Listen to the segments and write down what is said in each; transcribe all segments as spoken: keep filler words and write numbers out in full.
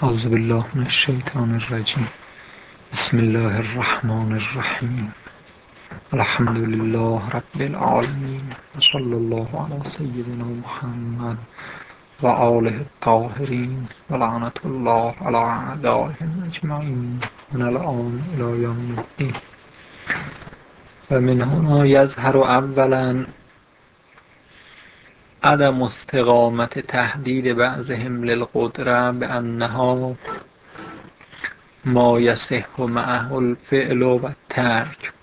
أعوذ بالله من الشيطان الرجيم. بسم الله الرحمن الرحيم. الحمد لله رب العالمين، وصلى الله على سيدنا محمد وآله الطاهرين، ولعنة الله على أعدائهم أجمعين من الآن إلى يوم الدين. ومن هنا يظهر أولا عدم استقامة تهديد بعضهم للقدرة بأنها ما يصح معه الفعل والترك،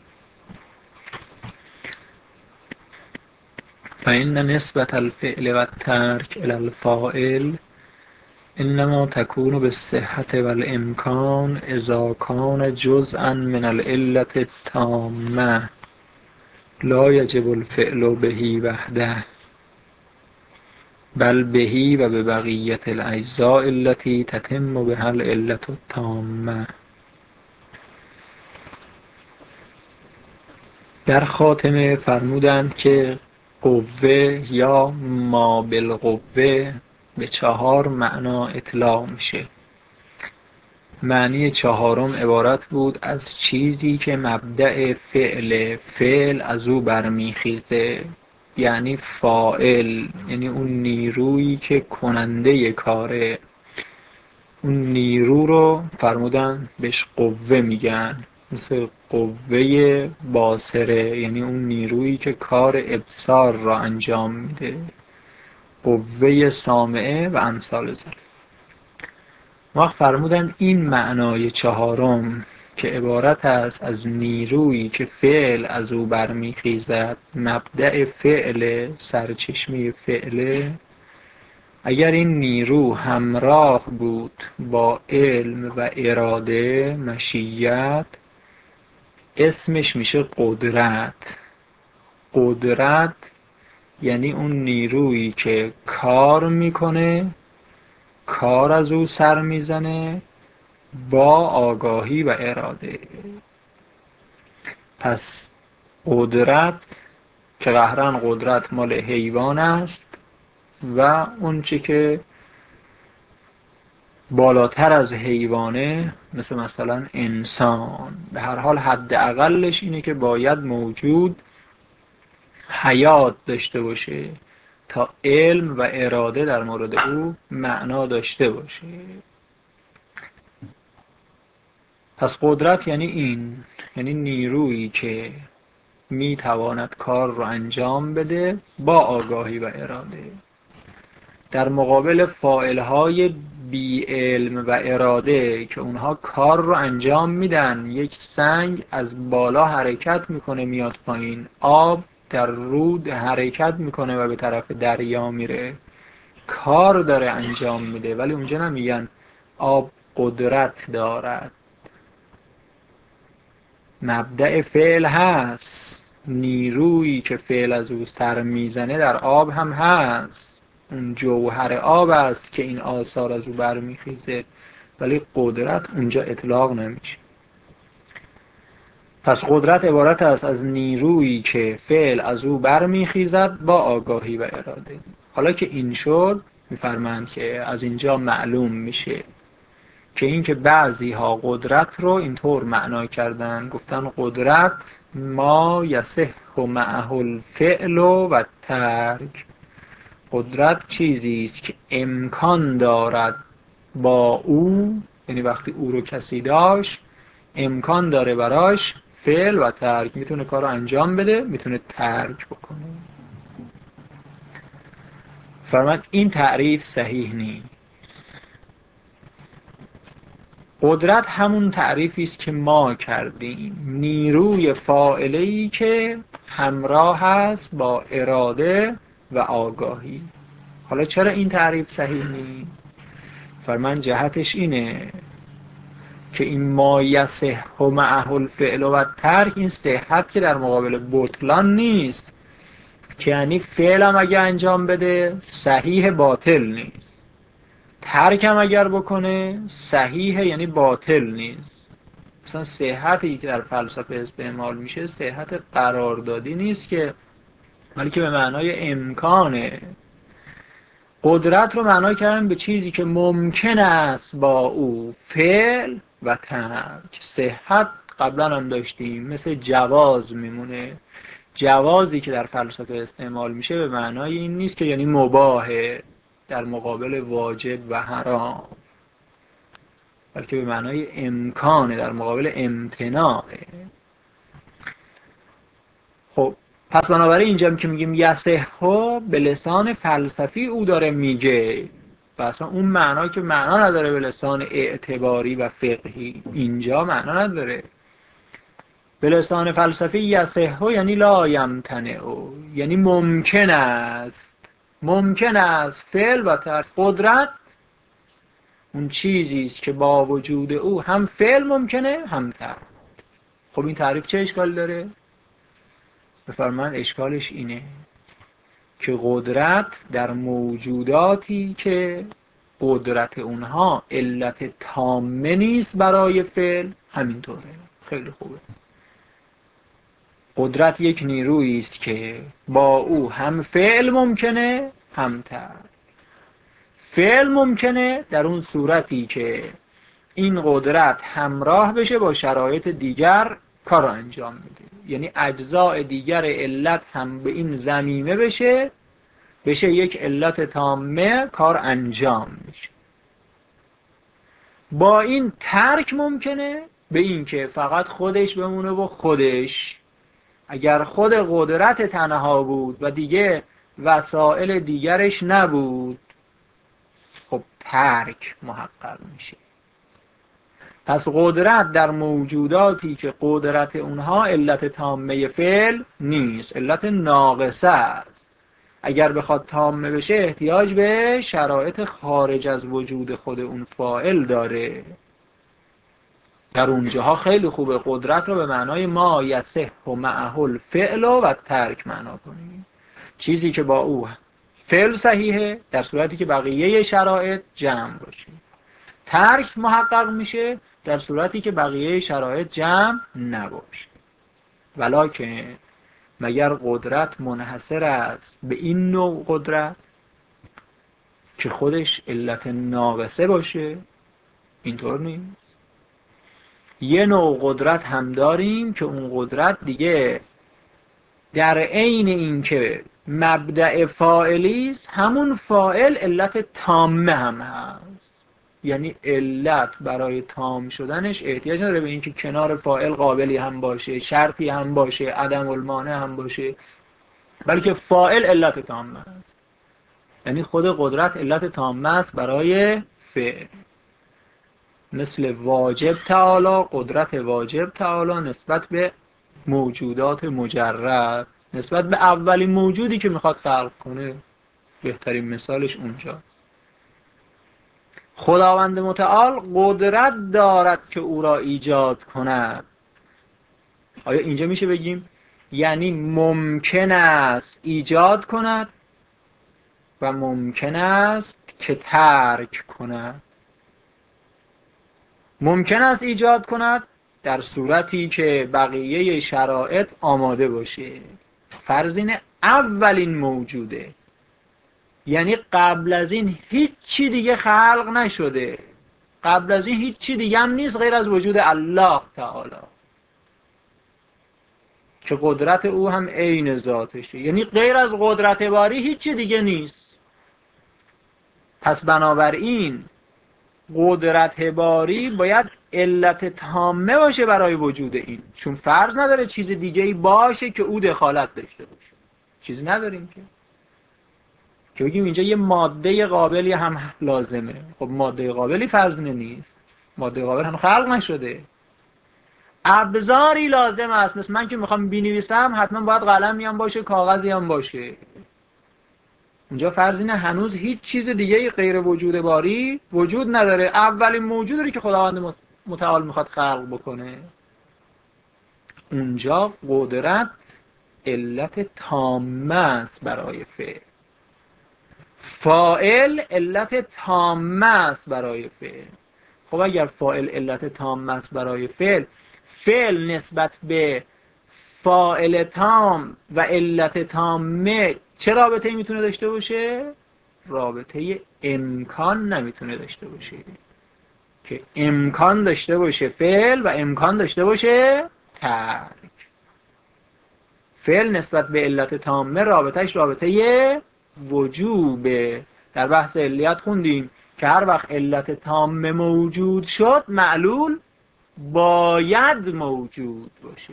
فإن نسبة الفعل والترك إلى الفاعل إنما تكون بالصحة والإمكان إذا كان جزءا من العلة التامة، لا يجب الفعل به وحده، بل به و ببقية الأجزاء التي تتم بها العلة التامة. در خاتمه فرمودند که قوه یا ما بالقوه به چهار معنا اطلاق میشه. معنی چهارم عبارت بود از چیزی که مبدأ فعل فعل از او برمیخیزه، یعنی فاعل، یعنی اون نیرویی که کننده کاره. اون نیرو رو فرمودن بهش قوه میگن، مثل قوه باصره، یعنی اون نیرویی که کار ابصار را انجام میده، قوه سامعه و امثال ذلک. وقت فرمودن این معنای چهارم که عبارت است از نیرویی که فعل از او برمیخیزد، مبدأ فعل، سرچشمه فعله، اگر این نیرو همراه بود با علم و اراده، مشیت، اسمش میشه قدرت. قدرت یعنی اون نیرویی که کار میکنه، کار از او سر میزنه با آگاهی و اراده. پس قدرت که قهرن قدرت مال حیوان است و اون چی که بالاتر از حیوانه مثل مثلا انسان، به هر حال حد اقلش اینه که باید موجود حیات داشته باشه تا علم و اراده در مورد او معنا داشته باشه. پس قدرت یعنی این، یعنی نیرویی که میتواند کار رو انجام بده با آگاهی و اراده، در مقابل فاعل‌های بی علم و اراده که اونها کار رو انجام میدن. یک سنگ از بالا حرکت میکنه میاد پایین، آب در رود حرکت میکنه و به طرف دریا میره، کار داره انجام میده، ولی اونجا نمیگن آب قدرت دارد. مبدأ فعل هست، نیرویی که فعل از او سر میزنه در آب هم هست، اون جوهر آب است که این آثار از او برمیخیزه، ولی قدرت اونجا اطلاق نمیشه. پس قدرت عبارت است از نیرویی که فعل از او برمیخیزد با آگاهی و اراده. حالا که این شد، میفرمایند که از اینجا معلوم میشه که این که بعضی ها قدرت رو اینطور معنا کردن، گفتن قدرت ما یصح معه الفعل و ترک. قدرت چیزی است که امکان دارد با او، یعنی وقتی او رو کسی داشت امکان داره براش فعل و ترک، میتونه کار رو انجام بده، میتونه ترک بکنه. فرمود این تعریف صحیح نیست. قدرت همون تعریفی است که ما کردیم، نیروی فاعله‌ای که همراه است با اراده و آگاهی. حالا چرا این تعریف صحیح نیست؟ فرمان جهتش اینه که این ما یصح معه الفعل و ترک، این صحت که در مقابل بطلان نیست، که یعنی فعلم اگه انجام بده صحیح باطل نیست، ترکم اگر بکنه صحیح یعنی باطل نیست. مثلا صحتی که در فلسفه استعمال میشه صحت قراردادی نیست که، بلکه به معنای امکانه. قدرت رو معنا کردن به چیزی که ممکن است با او فعل و ترک. صحت قبلا هم داشتیم، مثل جواز میمونه. جوازی که در فلسفه استعمال میشه به معنای این نیست که یعنی مباهه در مقابل واجب و حرام، بلکه به معنای امکانه در مقابل امتناعه. خب پس بنابراین اینجا که میگیم یصحو به لسان فلسفی او داره میگه، و اصلا اون معنا که معنا نداره به لسان اعتباری و فقهی، اینجا معنا نداره. به لسان فلسفی یصحو یعنی لا یمتنع، یعنی ممکن است، ممکن است فعل و ترک. قدرت اون چیزی است که با وجود او هم فعل ممکنه هم ترک. خب این تعریف چه اشکال داره؟ بفرمایید اشکالش اینه که قدرت در موجوداتی که قدرت اونها علت تامه نیست برای فعل همینطوره. خیلی خوبه. قدرت یک نیرویی است که با او هم فعل ممکنه هم ترک. فعل ممکنه در اون صورتی که این قدرت همراه بشه با شرایط دیگر کار رو انجام میده، یعنی اجزاء دیگر علت هم به این ضمیمه بشه بشه یک علت تامه، کار انجام میشه. با این ترک ممکنه به این که فقط خودش بمونه و خودش. اگر خود قدرت تنها بود و دیگه وسایل دیگرش نبود، خب ترک محقق میشه. پس قدرت در موجوداتی که قدرت اونها علت تامه فعل نیست، علت ناقصه است. اگر بخواد تامه بشه احتیاج به شرایط خارج از وجود خود اون فاعل داره. در اونجاها خیلی خوبه قدرت رو به معنای ما یصح و معه الفعل و ترک معنا کنیم، چیزی که با او فعل صحیحه در صورتی که بقیه شرایط جمع باشه. ترک محقق میشه در صورتی که بقیه شرایط جمع نباشه. ولکن مگر قدرت منحصر است به این نوع قدرت که خودش علت ناقصه باشه؟ اینطور نیست. یه نوع قدرت هم داریم که اون قدرت دیگه در عین این که مبدأ فاعلی است، همون فاعل علت تامه هم هست. یعنی علت برای تام شدنش احتیاج نداره به این که کنار فاعل قابلی هم باشه، شرطی هم باشه، عدم المانع هم باشه، بلکه فاعل علت تامه است. یعنی خود قدرت علت تامه است برای فعل. مثل واجب تعالی، قدرت واجب تعالی نسبت به موجودات مجرد، نسبت به اولین موجودی که میخواد خلق کنه، بهترین مثالش اونجا. خداوند متعال قدرت دارد که او را ایجاد کند. آیا اینجا میشه بگیم یعنی ممکن است ایجاد کند و ممکن است که ترک کند؟ ممکن است ایجاد کند در صورتی که بقیه شرایط آماده باشه. فرض اینه اولین موجوده، یعنی قبل از این هیچ چی دیگه خلق نشده، قبل از این هیچ چی دیگه هم نیست غیر از وجود الله تعالی که قدرت او هم عین ذاتشه. یعنی غیر از قدرت باری هیچ چی دیگه نیست. پس بنابراین قدرت باری باید علت تامه باشه برای وجود این، چون فرض نداره چیز دیگه‌ای باشه که او دخالت داشته باشه. چیزی نداریم که که بگیم اینجا یه ماده قابلی هم لازمه. خب ماده قابلی فرض نیست، ماده قابل هم خلق نشده. ابزاری لازم است، مثل من که میخوام بنویسم حتما باید قلمی هم باشه، کاغذی هم باشه. اونجا فرض اینه هنوز هیچ چیز دیگه غیر وجود باری وجود نداره، اولین موجودی که خداوند متعال میخواد خلق بکنه. اونجا قدرت علت تامه است برای فعل، فاعل علت تامه است برای فعل. خب اگر فاعل علت تامه است برای فعل، فعل نسبت به فاعل تام و علت تامه چه رابطه‌ای میتونه داشته باشه؟ رابطه امکان نمیتونه داشته باشه، که امکان داشته باشه فعل و امکان داشته باشه ترک. فعل نسبت به علت تامه رابطهش رابطه وجوبه. در بحث علیت خوندیم که هر وقت علت تامه موجود شد معلول باید موجود باشه.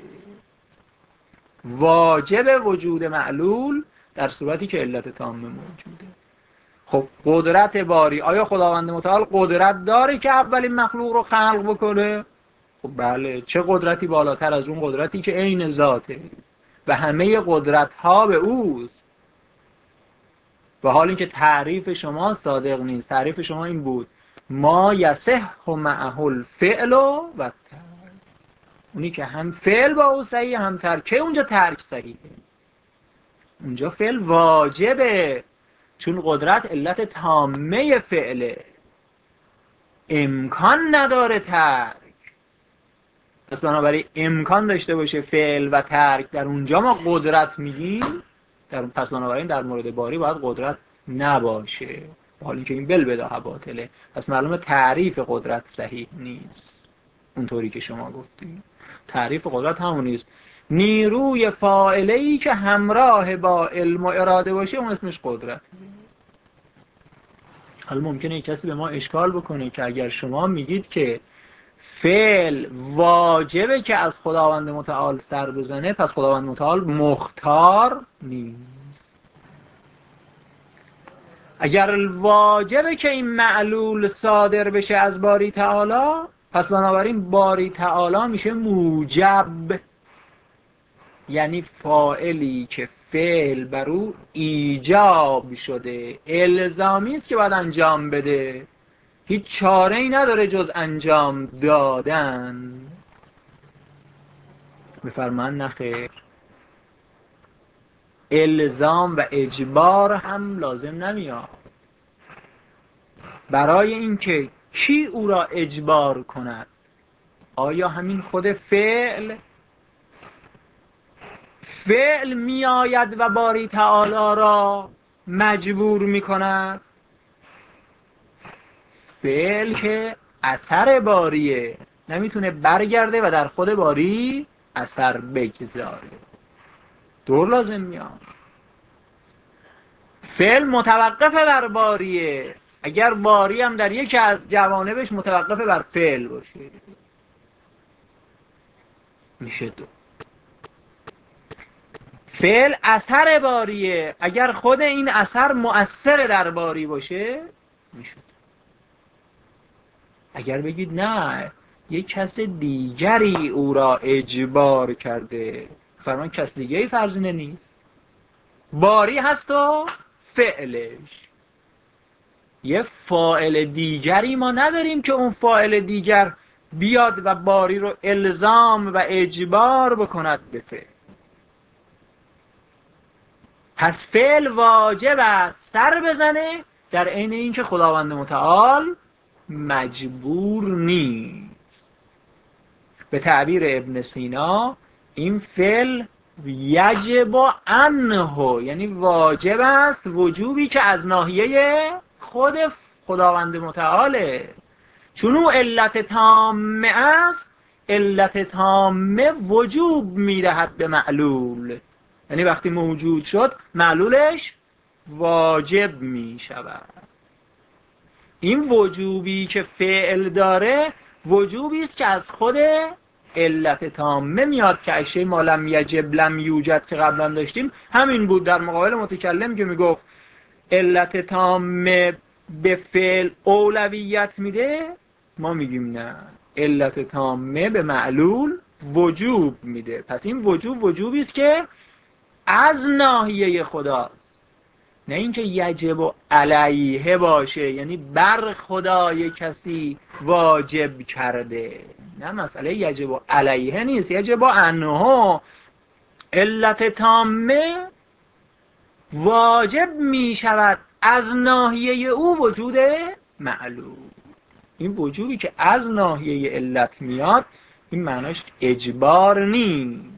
واجب وجود معلول در صورتی که علت تامه موجوده. خب قدرت باری، آیا خداوند متعال قدرت داره که اولین مخلوق رو خلق بکنه؟ خب بله. چه قدرتی بالاتر از اون قدرتی که عین ذاته و همه قدرت ها به اوست، و حال اینکه تعریف شما صادق نیست. تعریف شما این بود ما یصح معه الفعل و الترک، اونی که هم فعل با او صحیح هم ترک. که اونجا ترک صحیحه، اونجا فعل واجبه، چون قدرت علت تامه فعله، امکان نداره ترک. پس بنابراین امکان داشته باشه فعل و ترک، در اونجا ما قدرت میگیم. در پس بنابراین در مورد باری باید قدرت نباشه، حالا اینکه این بل بداهه باطله. پس معلومه تعریف قدرت صحیح نیست اونطوری که شما گفتید. تعریف قدرت همون نیست. نیروی فاعله‌ای که همراه با علم و اراده باشه اون اسمش قدرت. حالا ممکنه کسی به ما اشکال بکنه که اگر شما میگید که فعل واجبه که از خداوند متعال سر بزنه، پس خداوند متعال مختار نیست. اگر واجبه که این معلول صادر بشه از باری تعالی، پس بنابراین باری تعالی میشه موجب، یعنی فاعلی که فعل بر او ایجاب شده، الزامی است که باید انجام بده، هیچ چاره ای نداره جز انجام دادن. بفرمان نخیر، الزام و اجبار هم لازم نمیاد. برای اینکه کی او را اجبار کند؟ آیا همین خود فعل؟ فعل میآید و باری تعالی را مجبور میکند؟ فعل که اثر باریه، نمیتونه برگرده و در خود باری اثر بگذاره، دور لازم میاد. فعل متوقف بر باریه، اگر باری هم در یکی از جوانبش متوقف بر فعل باشه میشه دو. فعل اثر باریه، اگر خود این اثر مؤثر در باری باشه میشه. اگر بگید نه یک کس دیگری او را اجبار کرده، فرمان کس دیگری فرزینه نیست، باری هست و فعلش. یه فاعل دیگری ما نداریم که اون فاعل دیگر بیاد و باری رو الزام و اجبار بکند به فعل. پس فعل واجب است سر بزنه، در عین اینکه خداوند متعال مجبور نیست. به تعبیر ابن سینا این فعل یجب عنه، یعنی واجب است، وجوبی که از ناحیه خود خداوند متعاله، چون او علت تامه است. علت تامه وجوب میدهد به معلول، یعنی وقتی موجود شد معلولش واجب می شود. این وجوبی که فعل داره وجوبی است که از خود علت تامه میاد، که اشیاء ما لم یجب لم یوجد که قبلا داشتیم همین بود. در مقابل متکلم که میگفت علت تامه به فعل اولویت میده، ما میگیم نه، علت تامه به معلول وجوب میده. پس این وجوب وجوبی است که از ناحیه خداست، نه اینکه یجب و علیه باشه، یعنی بر خدای کسی واجب کرده. نه، مسئله یجب و علیه نیست، یجب و عنه. علت تامه واجب می شود از ناحیه او وجود معلوم. این وجوبی که از ناحیه علت میاد این معناش اجبار نیست.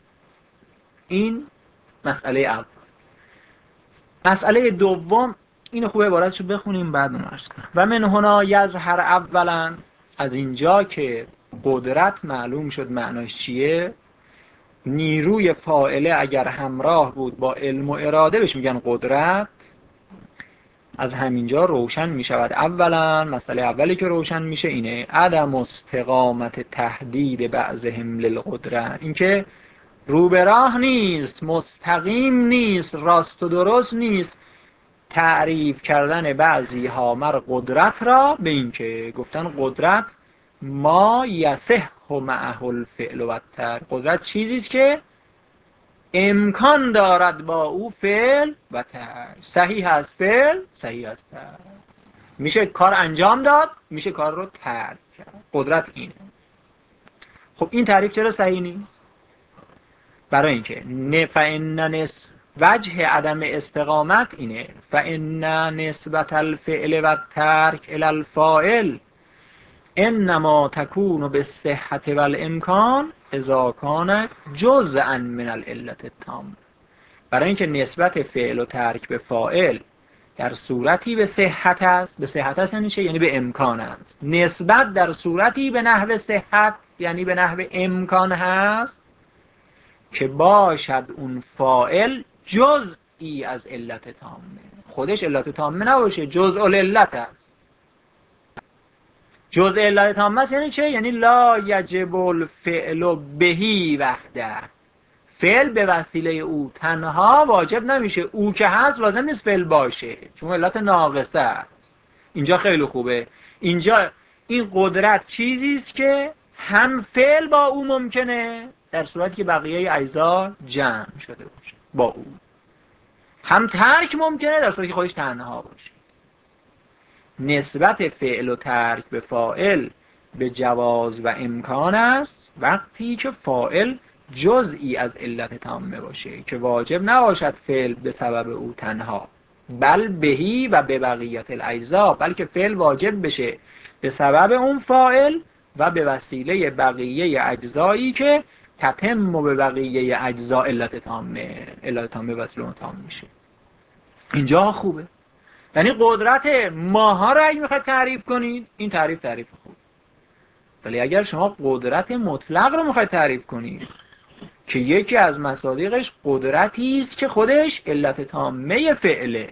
این مسئله اول. مسئله دوم اینو خوب عبارتشو بخونیم بعد اون عرض کنم. و من هنا یظهر اولا، از اینجا که قدرت معلوم شد معناش چیه. نیروی فاعله اگر همراه بود با علم و اراده بهش میگن قدرت. از همینجا روشن میشود اولا، مسئله اولی که روشن میشه اینه عدم استقامت تهدید بعضهم للقدرت، اینکه رو به راه نیست، مستقیم نیست، راست و درست نیست تعریف کردن بعضی ها مر قدرت را به اینکه گفتن قدرت ما یصح معه الفعل و الترک، قدرت چیزی است که امکان دارد با او فعل و ترک، صحیح است فعل، صحیح است ترک، میشه کار انجام داد، میشه کار رو ترک کرد. قدرت اینه. خب این تعریف چرا صحیح نیست؟ برای اینکه فإن نس وجه عدم استقامت اینه فإن نسبت الفعل و الترک الی الفاعل انما تكون بالصحة والامکان اذا کان جزءا من العلة التامة. برای اینکه نسبت فعل و ترک به فاعل در صورتی به صحت است، به صحت است یعنی چه؟ یعنی به امکان است. نسبت در صورتی به نحو صحت یعنی به نحو امکان هست که باشد اون فاعل جزئی از علت تامه، خودش علت تامه نباشه، جزء العلت است. جزء علت تامه است یعنی چه؟ یعنی لا یجب الفعل بهی وحده، فعل به وسیله او تنها واجب نمیشه، او که هست لازم نیست فعل باشه چون علت ناقصه است. اینجا خیلی خوبه، اینجا این قدرت چیزی است که هم فعل با او ممکنه در صورتی که بقیه اجزا جمع شده باشه با او، هم ترک ممکنه در صورتی که خودش تنها باشه. نسبت فعل و ترک به فاعل به جواز و امکان است وقتی که فاعل جزئی از علت تامه باشه که واجب نباشد فعل به سبب او تنها، بل بهی و به بقیت الاجزا، بلکه فعل واجب بشه به سبب اون فاعل و به وسیله بقیه اجزایی که تتم به بقیه اجزا علت تامه، علت تامه وصل اون تام میشه. اینجا خوبه، یعنی قدرت ماها را اگه میخواید تعریف کنید این تعریف تعریف خوب، ولی اگر شما قدرت مطلق رو میخواید تعریف کنید که یکی از مصادیقش قدرتی است که خودش علت تامه فعله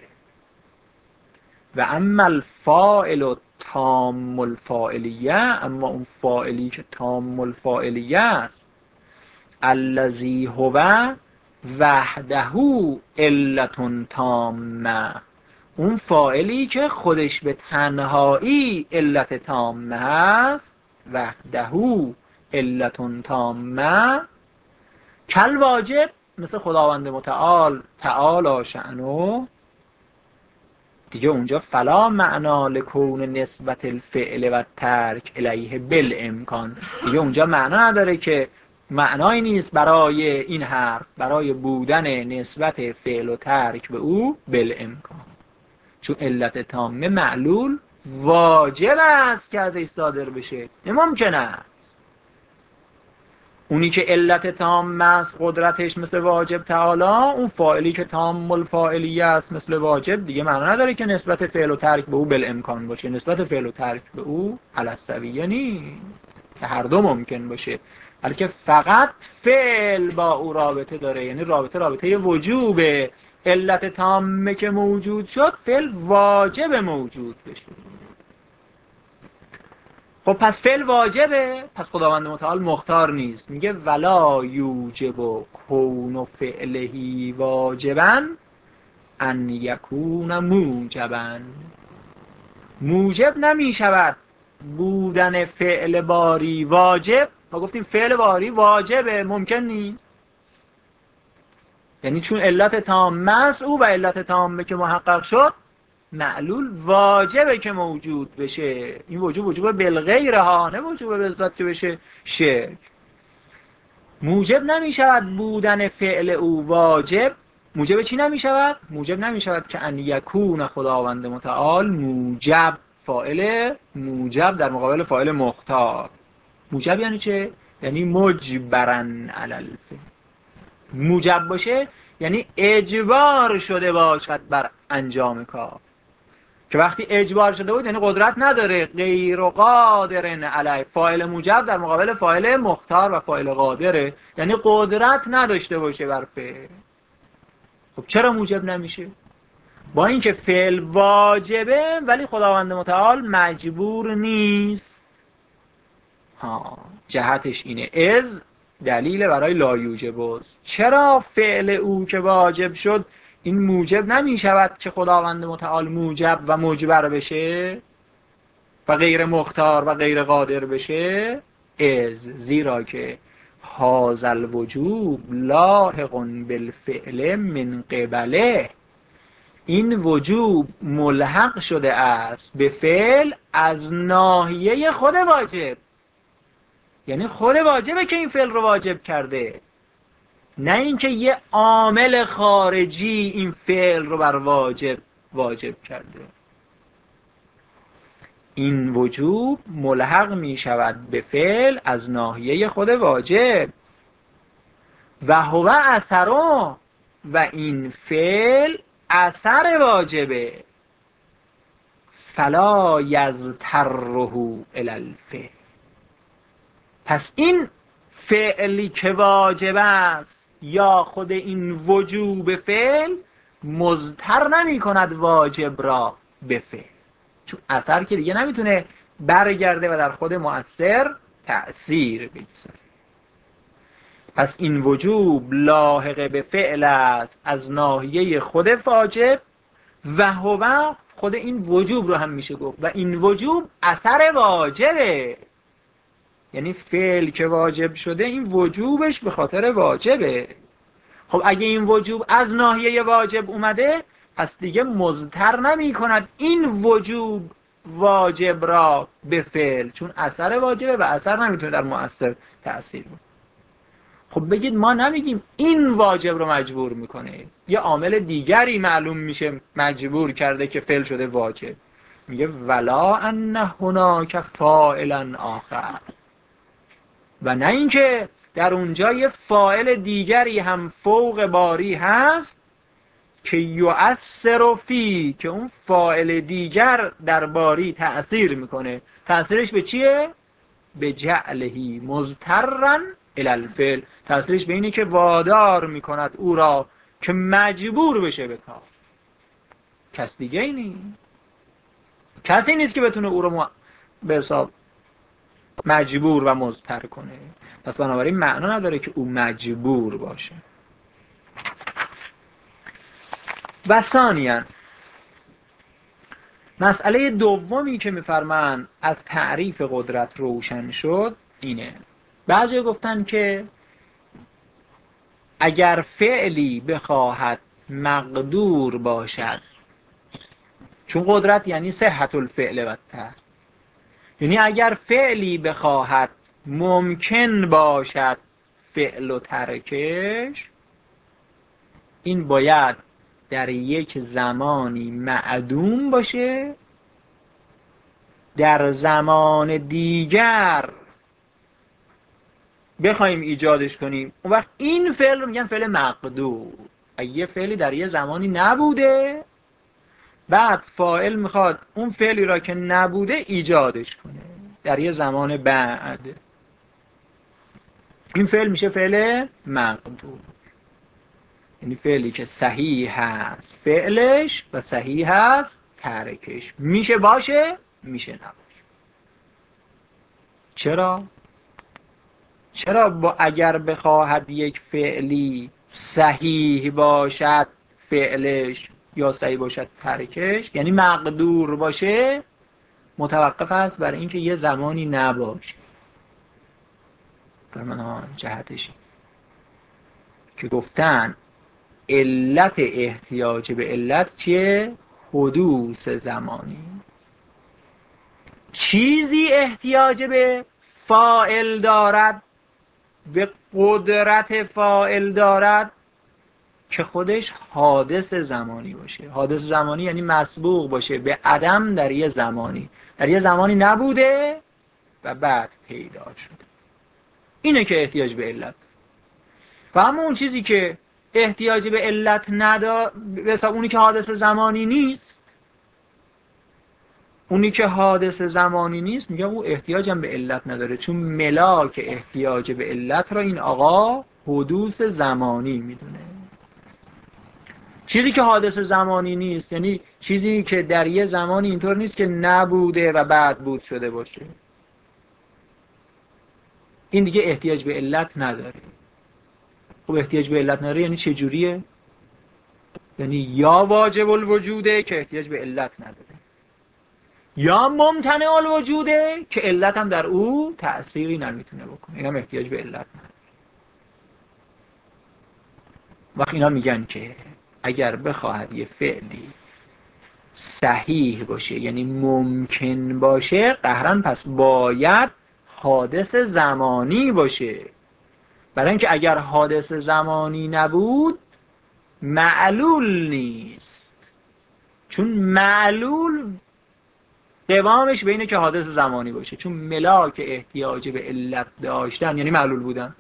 و اما الفاعل تام الفاعلیه، اما اون فاعلی که تام الفاعلیه است الذی هو وحده علت تامه، اون فاعلی که خودش به تنهایی علت تامه هست، وحده علت تامه، کل واجب مثل خداوند متعال تعالی شأنه دیگه، اونجا فلا معنا لکون نسبت الفعل و ترک الیه بالامکان، دیگه اونجا معنا نداره که معنایی نیست برای این حرف برای بودن نسبت فعل و ترک به او بالامکان، چون علت تامه معلول واجب است که ازش صادر بشه، نممکنه است. اونی که علت تامه است قدرتش مثل واجب تعالی، اون فاعلی که تام الفاعلیه است مثل واجب، دیگه معنی نداره که نسبت فعل و ترک به او بالامکان باشه، نسبت فعل و ترک به او علی السویه نیست که هر دو ممکن باشه، بلکه فقط فعل با او رابطه داره، یعنی رابطه رابطه وجوبه، علت تامه که موجود شد فعل واجب موجود بشه. خب پس فعل واجبه، پس خداوند متعال مختار نیست، میگه ولا یوجب کون فعلهی واجبا ان یکون موجبا، موجب نمیشود بودن فعل باری واجب، ما گفتیم فعل باری واجبه ممکن نیست، یعنی چون علت تامه است او و علت تامه که محقق شد معلول واجبه که موجود بشه، این وجوب وجوب بالغیر ها، نه وجوب به ذات که بشه شرک. موجب نمی شود بودن فعل او واجب، موجب چی نمی شود؟ موجب نمی شود که ان یکون خداوند متعال موجب، فاعل موجب در مقابل فاعل مختار. موجب یعنی چه؟ یعنی مجبرن علی الفعل، موجب باشه یعنی اجبار شده باشد بر انجام کار، که وقتی اجبار شده بود یعنی قدرت نداره. غیر قادرن علی، فاعل موجب در مقابل فاعل مختار و فاعل قادره، یعنی قدرت نداشته باشه بر فعل. خب چرا موجب نمیشه؟ با اینکه فعل واجبه ولی خداوند متعال مجبور نیست. ها جهتش اینه. از دلیل برای لا یوجب. چرا فعل او که واجب شد این موجب نمی شود که خداوند متعال موجب و مجبر بشه و غیر مختار و غیر قادر بشه؟ از زیرا که هذا الوجوب لاحق بالفعل من قبله، این وجوب ملحق شده است به فعل از ناحیه خود واجب. یعنی خود واجبه که این فعل رو واجب کرده، نه اینکه یه عامل خارجی این فعل رو بر واجب واجب کرده. این وجوب ملحق می شود به فعل از ناحیه خود واجب. و هو اثره، و این فعل اثر واجبه. فلا یضطره الی الفعل، پس این فعلی که واجب است یا خود این وجوب فعل مضطر نمی کند واجب را به فعل، چون اثر که دیگه نمیتونه برگرده و در خود مؤثر تأثیر بگذاره. پس این وجوب لاحق به فعل است از ناحیه خود واجب. و هو، خود این وجوب رو هم میشه گفت و این وجوب اثر واجبه، یعنی فعل که واجب شده این وجوبش به خاطر واجبه. خب اگه این وجوب از ناحیه واجب اومده پس دیگه مضطر نمی کند این وجوب واجب را به فعل، چون اثر واجبه و اثر نمیتونه در مؤثر تأثیر کنه. خب بگید ما نمیگیم این واجب رو مجبور میکنه، یه عامل دیگری معلوم میشه مجبور کرده که فعل شده واجب. میگه ولا ان هناک فاعلا آخر، و نه اینکه در اونجا یه فاعل دیگری هم فوق باری هست که یؤثر فی، که اون فاعل دیگر در باری تأثیر میکنه. تأثیرش به چیه؟ به جعلهی مضطرا الی الفعل، تأثیرش به اینه که وادار میکند او را که مجبور بشه به کار. کس دیگه ای نیست، کسی نیست که بتونه او رو به حساب مجبور و مضطر کنه. پس بنابراین معنا نداره که او مجبور باشه. و ثانیاً مسئله دومی که میفرمان از تعریف قدرت روشن شد اینه. بعضی گفتن که اگر فعلی بخواهد مقدور باشد، چون قدرت یعنی صحت الفعل و الترک، یعنی اگر فعلی بخواهد ممکن باشد فعل و ترکش، این باید در یک زمانی معدوم باشه، در زمان دیگر بخوایم ایجادش کنیم، اون وقت این فعل رو میگن فعل مقدور. اگه یه فعلی در یه زمانی نبوده بعد فاعل میخواد اون فعلی را که نبوده ایجادش کنه در یه زمان بعد، این فعل میشه فعل مقدور. یعنی فعلی که صحیح هست فعلش و صحیح هست ترکش، میشه باشه میشه نباشه. چرا؟ چرا با اگر بخواهد یک فعلی صحیح باشد فعلش یا صحیح باشد ترکش، یعنی مقدور باشه، متوقف است برای اینکه یه زمانی نباشه. در من جهتشی که گفتن علت احتیاج به علت چیه؟ حدوث زمانی. چیزی احتیاج به فاعل دارد، به قدرت فاعل دارد که خودش حادث زمانی باشه. حادث زمانی یعنی مسبوق باشه به عدم در یه زمانی، در یه زمانی نبوده و بعد پیدا شده. اینه که احتیاج به علت. و اما اون چیزی که احتیاج به علت نداره، به حساب اونی که حادث زمانی نیست، اونی که حادث زمانی نیست میگم او احتیاجم به علت نداره، چون ملاک احتیاج به علت را این آقا حدوث زمانی میدونه. چیزی که حادث زمانی نیست یعنی چیزی که در یه زمانی اینطور نیست که نبوده و بعد بود شده باشه، این دیگه احتیاج به علت نداره. خب احتیاج به علت نداره یعنی چه جوریه؟ یعنی یا واجب الوجوده که احتیاج به علت نداره، یا ممتنع الوجوده که علت هم در او تأثیری نمیتونه بکنه، این هم احتیاج به علت نداره. وقت اینا میگن که اگر بخواهد یه فعلی صحیح باشه یعنی ممکن باشه قهرن پس باید حادث زمانی باشه، برای اینکه اگر حادث زمانی نبود معلول نیست، چون معلول قوامش به اینه که حادث زمانی باشه، چون ملاک احتیاج به علت داشتن یعنی معلول بودن.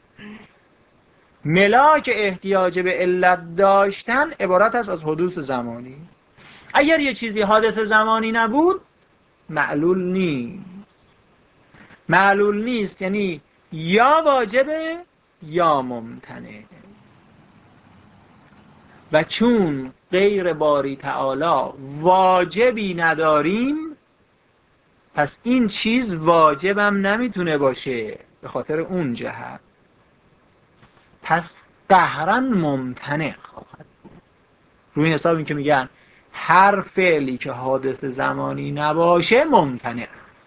ملاک احتیاج به علت داشتن عبارت است از حدوث زمانی. اگر یه چیزی حادث زمانی نبود معلول نیست. معلول نیست یعنی یا واجبه یا ممتنع، و چون غیر باری تعالی واجبی نداریم پس این چیز واجبم نمیتونه باشه به خاطر اون جهت، پس قهرا ممتنع خواهد بود. روی حساب این که میگن هر فعلی که حادث زمانی نباشه ممتنع،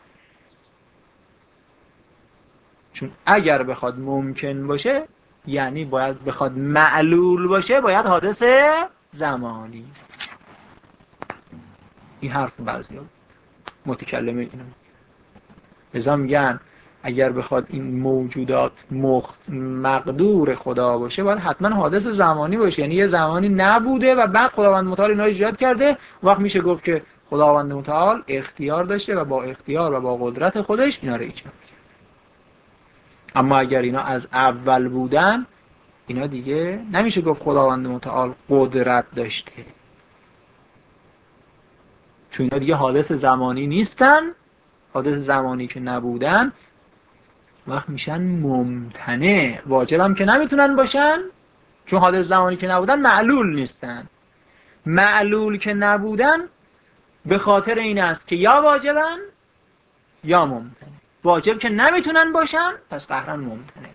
چون اگر بخواد ممکن باشه یعنی باید بخواد معلول باشه باید حادث زمانی. این حرف بعضی متکلمه اینو لذا میگن اگر بخواد این موجودات مخ... مقدور خدا باشه باید حتما حادث زمانی باشه، یعنی یه زمانی نبوده و بعد خداوند متعال اینا ایجاد کرده. وقت میشه گفت که خداوند متعال اختیار داشته و با اختیار و با قدرت خودش اینا رو ایجاد کرد. اما اگر اینا از اول بودن اینا دیگه نمیشه گفت خداوند متعال قدرت داشته، چون اینا دیگه حادث زمانی نیستن. حادث زمانی که نبودن وقت میشن ممتنع، واجب هم که نمیتونن باشن، چون حادث زمانی که نبودن معلول نیستن. معلول که نبودن به خاطر این است که یا واجبن یا ممتنع. واجب که نمیتونن باشن پس قهرن ممتنع.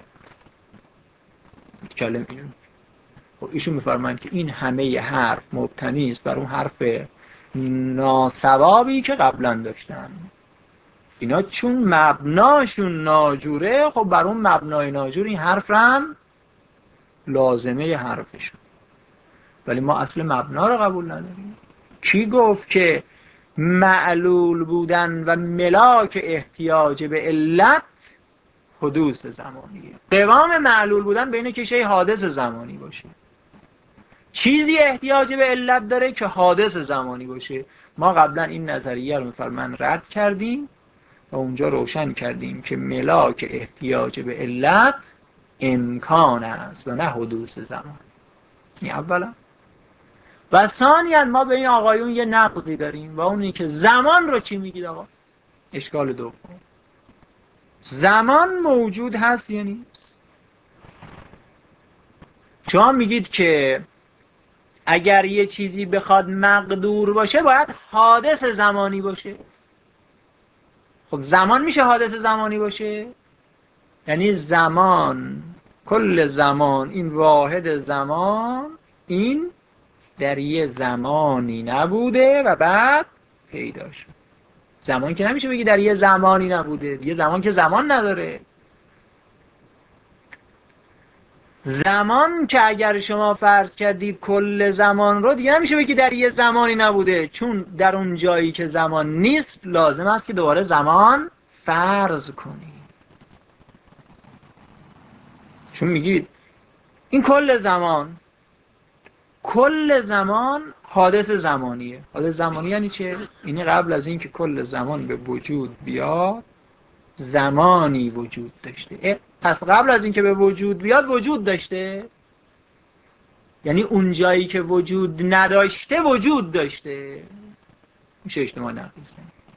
کلم اینو خب ایشون میفرمایند که این همه ی حرف مبتنی است بر اون حرف ناسوابی که قبلا داشتن. اینا چون مبناشون ناجوره خب بر اون مبنای ناجور این حرف هم لازمه ی حرفشون، ولی ما اصل مبنا رو قبول نداریم. کی گفت که معلول بودن و ملاک احتیاج به علت حدوث زمانیه؟ قوام معلول بودن به اینه که شی حادث زمانی باشه. چیزی احتیاج به علت داره که حادث زمانی باشه. ما قبلا این نظریه رو میفرمان رد کردیم و اونجا روشن کردیم که ملاک احتیاج به علت امکان است و نه حدوث زمان. این اولا. و ثانیاً ما به این آقایون یه نقضی داریم و اونی که زمان رو چی میگید آقا؟ اشکال دوم، زمان موجود هست یا نیست؟ شما میگید که اگر یه چیزی بخواد مقدور باشه باید حادث زمانی باشه. خب زمان میشه حادث زمانی باشه؟ یعنی زمان، کل زمان، این واحد زمان این در یه زمانی نبوده و بعد پیدا شد. زمان که نمیشه بگی در یه زمانی نبوده، یه زمان که زمان نداره. زمان که اگر شما فرض کردید کل زمان رو، دیگه نمیشه بگی در یه زمانی نبوده، چون در اون جایی که زمان نیست لازم است که دوباره زمان فرض کنید. چون میگید این کل زمان، کل زمان حادث زمانیه. حادث زمانی یعنی چه؟ اینی قبل از این که کل زمان به وجود بیاد زمانی وجود داشته. پس قبل از این که به وجود بیاد وجود داشته، یعنی اون جایی که وجود نداشته وجود داشته. میشه اجتماع نقیص.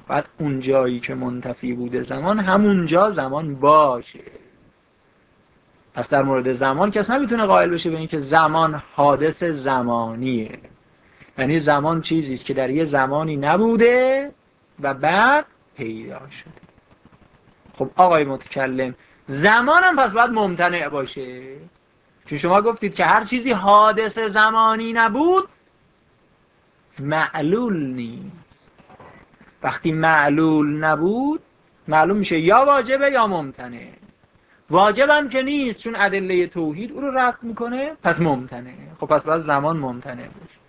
بعد اون جایی که منتفی بوده زمان همونجا زمان باشه. پس در مورد زمان کس نمیتونه قائل بشه به این که زمان حادث زمانیه، یعنی زمان چیزی است که در یه زمانی نبوده و بعد پیدا شده. خب آقای متکلم، زمان هم پس باید ممتنع باشه، چون شما گفتید که هر چیزی حادث زمانی نبود معلول نیست. وقتی معلول نبود معلوم میشه یا واجبه یا ممتنع. واجب هم که نیست چون ادله توحید او رو رد میکنه، پس ممتنع. خب پس باید زمان ممتنع باشه،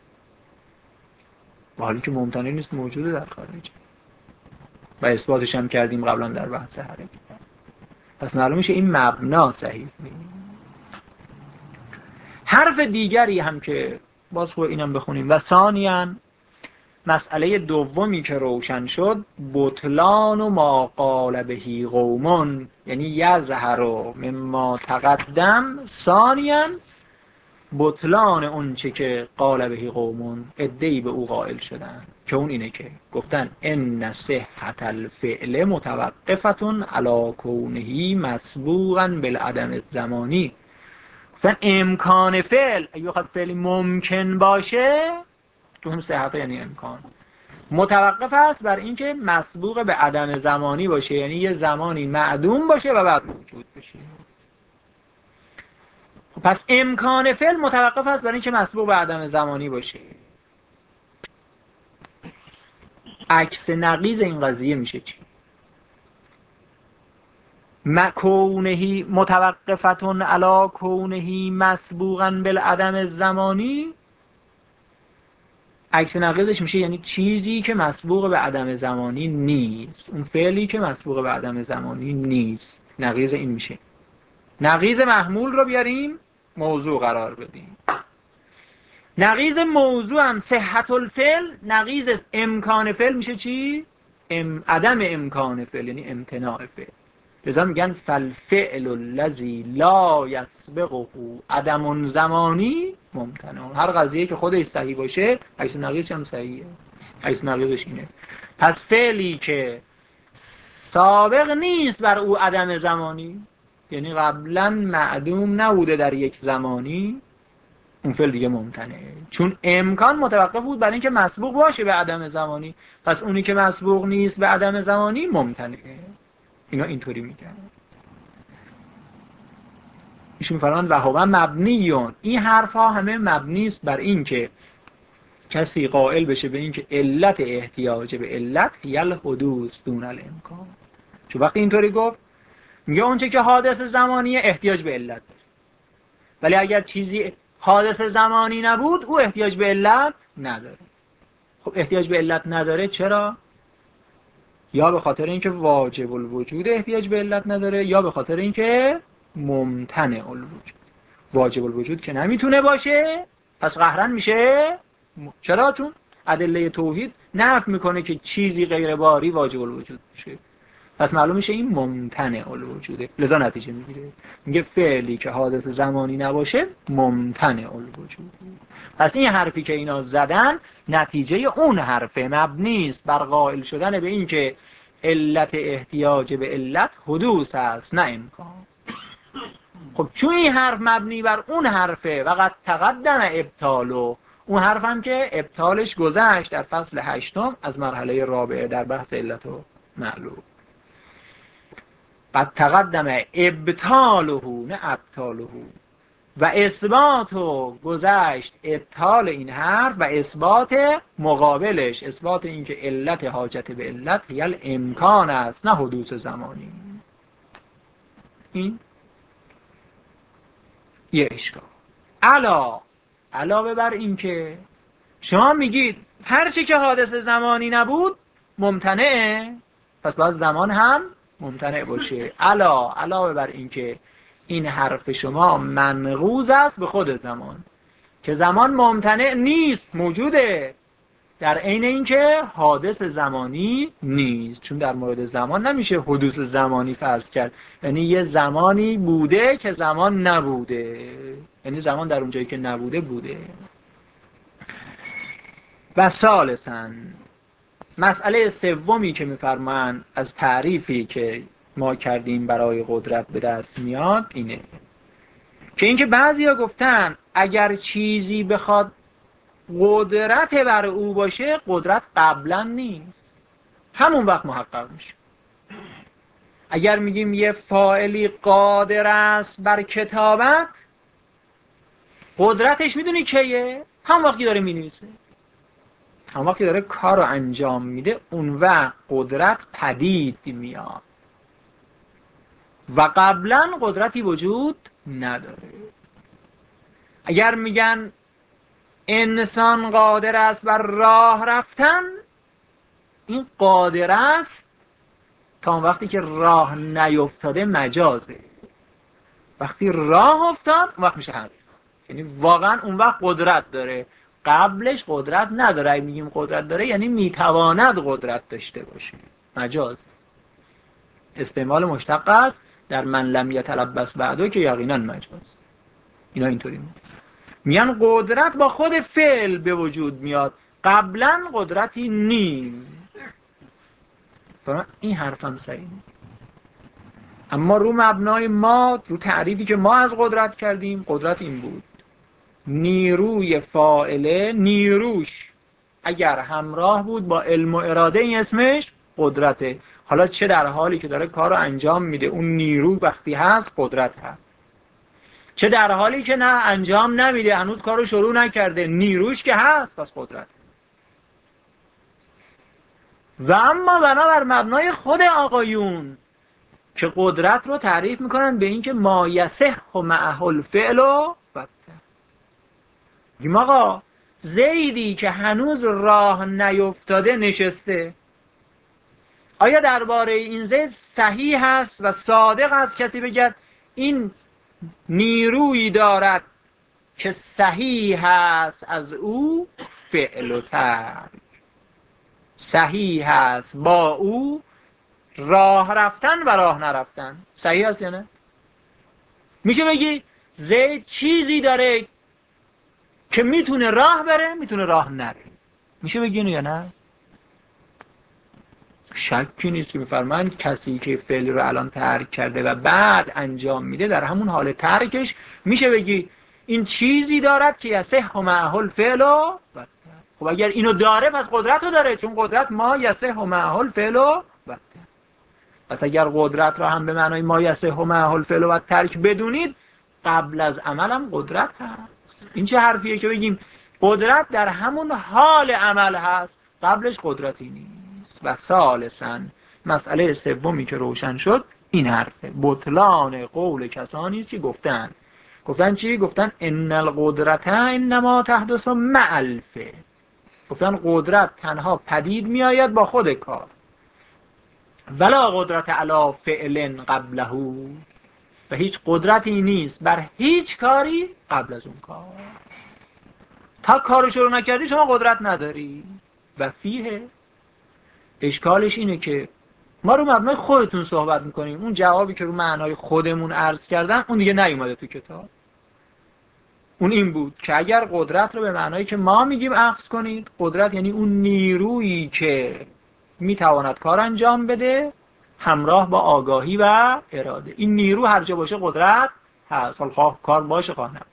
و حالی که ممتنع نیست موجوده در خارج و اثباتش هم کردیم قبلا در بحث حرکت. پس معلوم میشه این مبنا صحیح نیست. حرف دیگری هم که باز خوب اینم بخونیم. و ثانیاً مسئله دومی که روشن شد بطلان و ما قال بهی قومون، یعنی یظهر مما تقدم ثانیاً بطلان اون چه که قال بهی قومون عده‌ای به او قائل شدن، که اون اینه که گفتن ان صحت الفعل متوقفتون علی کونه مسبوقا بالعدم الزمانی. گفتن امکان فعل اگه بخواد فعلی ممکن باشه، تو هم صحت یعنی امکان، متوقف است بر اینکه مسبوق به عدم زمانی باشه، یعنی یه زمانی معدوم باشه و بعد وجود بشه. خب پس امکان فعل متوقف است بر اینکه مسبوق به عدم زمانی باشه. عکس نقیض این قضیه میشه چی؟ کونهی متوقفتون علی کونهی مسبوقا بالعدم زمانی، عکس نقیضش میشه یعنی چیزی که مسبوق به عدم زمانی نیست، اون فعلی که مسبوق به عدم زمانی نیست. نقیض این میشه. نقیض محمول رو بیاریم موضوع قرار بدیم. نقیض موضوع هم صحت الفعل، نقیض امکان فعل میشه چی؟ ام عدم امکان فعل، یعنی امتناع فعل. لذا میگن فالفعل الذی لا یسبقه عدم زمانی ممتنع. هر قضیه که خودش صحیح باشه عکس نقیضش هم صحیحه. عکس نقیضش اینه. پس فعلی که سابق نیست بر او عدم زمانی، یعنی قبلا معدوم نبوده در یک زمانی، اون فعل دیگه ممتنعه، چون امکان متوقف بود برای اینکه مسبوق باشه به عدم زمانی. پس اونی که مسبوق نیست به عدم زمانی ممتنعه. اینا اینطوری میگن. ایشون میفرمایند و هو مبنیون، این حرف ها همه مبنی است بر این که کسی قائل بشه به این که علت احتیاج به علت یل حدوث دون الامکان. چون وقتی اینطوری گفت میگه اونچه که حادث زمانیه احتیاج به علت داره، ولی اگر چیزی حادث زمانی نبود او احتیاج به علت نداره. خب احتیاج به علت نداره چرا؟ یا به خاطر اینکه واجب الوجود احتیاج به علت نداره، یا به خاطر اینکه ممتنع الوجود. واجب الوجود که نمیتونه باشه پس قهرن میشه. چرا؟ چون ادله توحید نفی میکنه که چیزی غیر باری واجب الوجود باشه. پس معلوم میشه این ممتنع الوجوده. لذا نتیجه میگیره میگه فعلی که حادث زمانی نباشه ممتنع الوجود. پس این حرفی که اینا زدن نتیجه اون حرفه، مبنی است بر قائل شدن به این که علت احتیاج به علت حدوث است نه امکان. خب چون این حرف مبنی بر اون حرفه و قد تقدم ابطالو، اون حرف هم که ابطالش گذشت در فصل هشتم از مرحله رابعه در بحث علت و معلول. قد تقدم ابطاله نه ابطاله، و اثبات و گذشت ابطال این حرف و اثبات مقابلش، اثبات این که علت حاجت به علت یل امکان است نه حدوث زمانی. این یه اشکال. علا علاوه بر این که شما میگید هر چی که حادث زمانی نبود ممتنعه، پس باید زمان هم ممتنع باشه. علا علاوه بر این که این حرف شما منقوض است به خود زمان، که زمان ممتنع نیست، موجوده، در عین اینکه حادث زمانی نیست، چون در مورد زمان نمیشه حدوث زمانی فرض کرد. یعنی یه زمانی بوده که زمان نبوده، یعنی زمان در اون جایی که نبوده بوده. و ثالثاً مسئله سومی که میفرمان از تعریفی که ما کردیم برای قدرت به دست میاد اینه که اینکه بعضیا گفتن اگر چیزی بخواد قدرت بر او باشه قدرت قبلا نیست، همون وقت محقق میشه. اگر میگیم یه فاعلی قادر است بر کتابت، قدرتش میدونی چیه؟ هم وقتی داره مینویسه، هم وقتی داره کار رو انجام میده، اون وقت قدرت پدید میاد و قبلا قدرتی وجود نداره. اگر میگن انسان قادر است بر راه رفتن، این قادر است تا وقتی که راه نیفتاده مجازه. وقتی راه افتاد اون وقت میشه حقیقت، یعنی واقعا اون وقت قدرت داره، قبلش قدرت نداره. اگه میگیم قدرت داره یعنی میتواند قدرت داشته باشه، مجاز. استعمال مشتق است در من لم یتلبس بعدو که یقینا مجاز. اینا اینطوری میگن، میگن قدرت با خود فعل به وجود میاد، قبلا قدرتی نیست. این حرفم صحیح نیست. اما رو مبنای ما، رو تعریفی که ما از قدرت کردیم، قدرت این بود: نیروی فاعله، نیروش اگر همراه بود با علم و اراده، این اسمش قدرته. حالا چه در حالی که داره کار رو انجام میده اون نیرو وقتی هست قدرت هست، چه در حالی که نه انجام نمیده، هنوز کار رو شروع نکرده، نیروش که هست پس قدرت. و اما بنابر مبنای خود آقایون که قدرت رو تعریف میکنن به این که ما یصح و معه الفعل و بگیم آقا زیدی که هنوز راه نیفتاده نشسته، آیا درباره این زید صحیح هست و صادق است کسی بگد این نیرویی دارد که صحیح هست از او فعل و ترک، صحیح هست با او راه رفتن و راه نرفتن؟ صحیح هست یا نه؟ میشه بگی زید چیزی داره که میتونه راه بره میتونه راه نره؟ میشه بگی اینو یا نه؟ شکی نیست که میفرمایند کسی که فعل رو الان ترک کرده و بعد انجام میده، در همون حال ترکش میشه بگی این چیزی دارد که یصح و معه الفعل و بطل. خب اگر اینو داره پس قدرت رو داره، چون قدرت ما یصح و معه الفعل و بطل. پس اگر قدرت را هم به معنای ما یصح و معه الفعل و ترک بدونید، قبل از عمل هم قدرت هست. این چه حرفیه که بگیم قدرت در همون حال عمل هست، قبلش قدرتی نیست؟ و ثالثاً مسئله سومی که روشن شد این حرفه: بطلان قول کسانی است که گفتن گفتن چی؟ گفتن ان القدرت انما تحدث مع الفعل. گفتن قدرت تنها پدید میآید با خود کار، ولا قدرت علی فعل قبله، و هیچ قدرتی نیست بر هیچ کاری قبل از اون کار. تا کارو شروع نکردی شما قدرت نداری. و فیه، اشکالش اینه که ما رو مبنای خودتون صحبت میکنیم، اون جوابی که رو معنای خودمون عرض کردن اون دیگه نیومده تو کتاب. اون این بود که اگر قدرت رو به معنایی که ما میگیم اخذ کنید، قدرت یعنی اون نیرویی که میتواند کار انجام بده همراه با آگاهی و اراده. این نیرو هر جا باشه قدرت هست، حال خواه کار باشه خواه نباشه.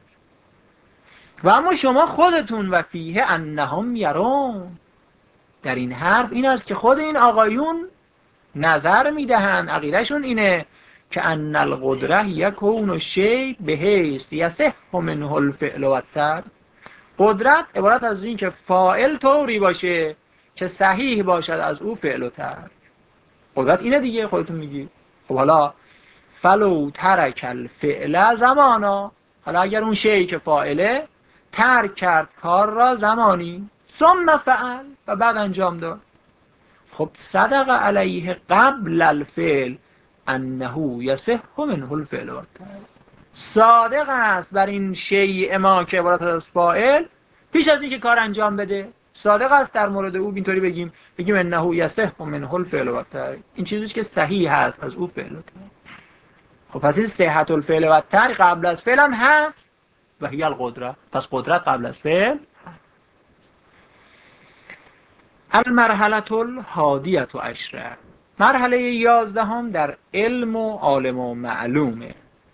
و اما شما خودتون و فیه انهم یرون، در این حرف این است که خود این آقایون نظر میدهند، عقیدهشون اینه که ان القدره یکون الشیء بحیث یصح منه الفعل و الترک. قدرت عبارت از این که فاعل طوری باشه که صحیح باشد از او فعل و ترک. قدرت اینه دیگه، خودتون میگی. خب حالا فلو ترک الفعل زمانا، حالا اگر اون شیئی که فاعله ترک کرد کار را زمانی، ثم فعل و بعد انجام داد، خب صدق علیه قبل الفعل انه یصح منه الفعل و الترک. صادق است بر این شیء ما که عبارت از فاعل پیش از اینکه کار انجام بده، صادق است در مورد او اینطوری بگیم بگیم انه یصح منه الفعل و الترک، این چیزی که صحیح هست از او فعل و ترک. خب پس این صحت الفعل و الترک قبل از فعل هم هست و هی القدره، پس قدرت قبل از فعل. المرحله الحادیة عشره، مرحله یازدهم در علم و عالم و معلومه.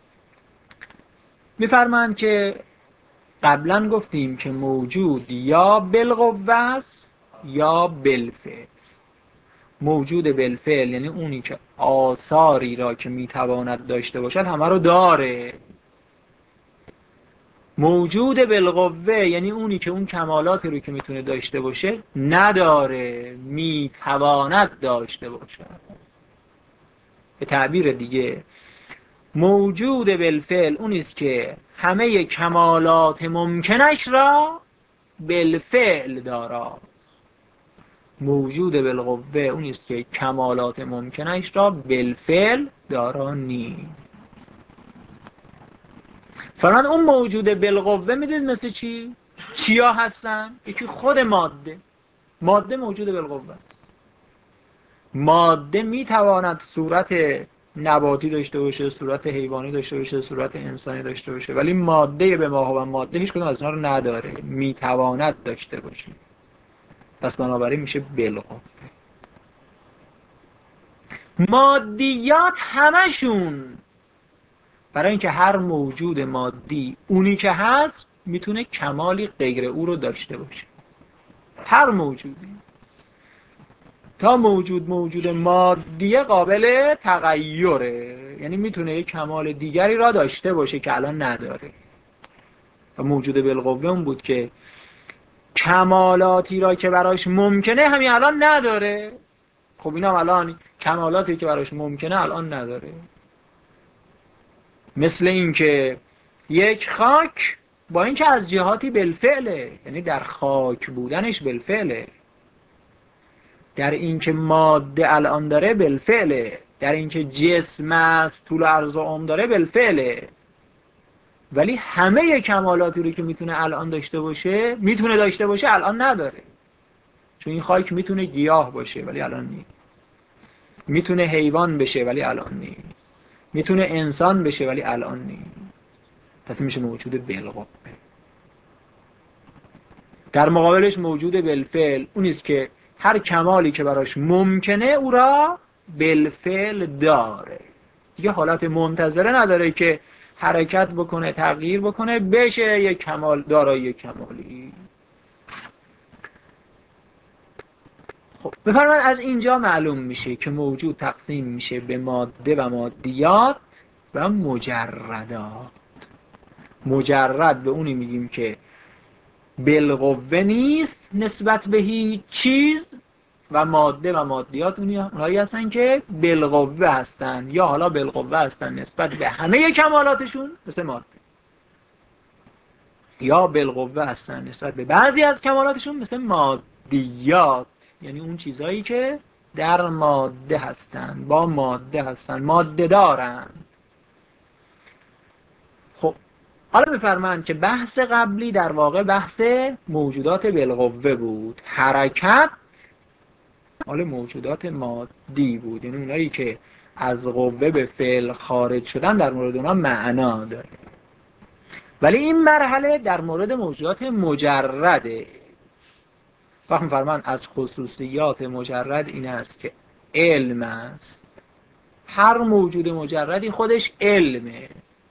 میفرمایند که قبلا گفتیم که موجود یا بالقوه است یا بالفعل. موجود بالفعل یعنی اونی که آثاری را که میتواند داشته باشد همه رو داره. موجود بالقوه یعنی اونی که اون کمالاتی رو که میتونه داشته باشه نداره، میتواند داشته باشه. به تعبیر دیگه موجود بالفعل اونیست که همه کمالات ممکنش را بالفعل دارد. موجود بالقوه اونیست که کمالات ممکنش را بالفعل دارا نیست. فرمان اون موجود بالقوه میدونید مثل چی؟ چیا هستن؟ یکی خود ماده. ماده موجود بالقوه است. ماده میتواند صورت نباتی داشته باشه، صورت حیوانی داشته باشه، صورت انسانی داشته باشه، ولی ماده به ما و ماده هیچ کدوم از اینا رو نداره، میتواند داشته باشه. پس بنابراین میشه بالقوه. مادیات همشون برای اینکه هر موجود مادی اونی که هست میتونه کمالی غیر او رو داشته باشه. هر موجودی تا موجود موجود مادیه قابل تغییره، یعنی میتونه یک کمال دیگری را داشته باشه که الان نداره. و موجود بالقوه اون بود که کمالاتی را که براش ممکنه همین الان نداره. خب اینا الان کمالاتی که براش ممکنه الان نداره. مثل این که یک خاک با اینکه از جهاتی بالفعله، یعنی در خاک بودنش بالفعله، در اینکه ماده الان داره بالفعله، در اینکه جسم است طول و عرض و عمر داره بالفعله، ولی همه کمالاتی رو که میتونه الان داشته باشه میتونه داشته باشه الان نداره. چون این خاک میتونه گیاه باشه ولی الان نیست، میتونه حیوان بشه ولی الان نیست، میتونه انسان بشه ولی الان نیست. پس میشه موجود بالقوه. در مقابلش موجود بالفعل اونیست که هر کمالی که براش ممکنه او را بالفعل داره، دیگه حالت منتظره نداره که حرکت بکنه تغییر بکنه بشه یک کمال دارای یک کمالی. خب بفرمایید از اینجا معلوم میشه که موجود تقسیم میشه به ماده و مادیات و مجردات. مجرد به اونی میگیم که بالقوه نیست نسبت به هیچ چیز، و ماده و مادیات اونایی هستن که بالقوه هستن، یا حالا بالقوه هستن نسبت به همه کمالاتشون مثل ماده، یا بالقوه هستن نسبت به بعضی از کمالاتشون مثل مادیات، یعنی اون چیزهایی که در ماده هستن، با ماده هستن، ماده دارن. خب حالا میفرمایند که بحث قبلی در واقع بحث موجودات بالقوه بود، حرکت حالا موجودات مادی بود، یعنی اونایی که از قوه به فعل خارج شدن در مورد اونها معنا داره. ولی این مرحله در مورد موجودات مجرده. وقت میفرمایند از خصوصیات مجرد این است که علم است. هر موجود مجردی خودش علمه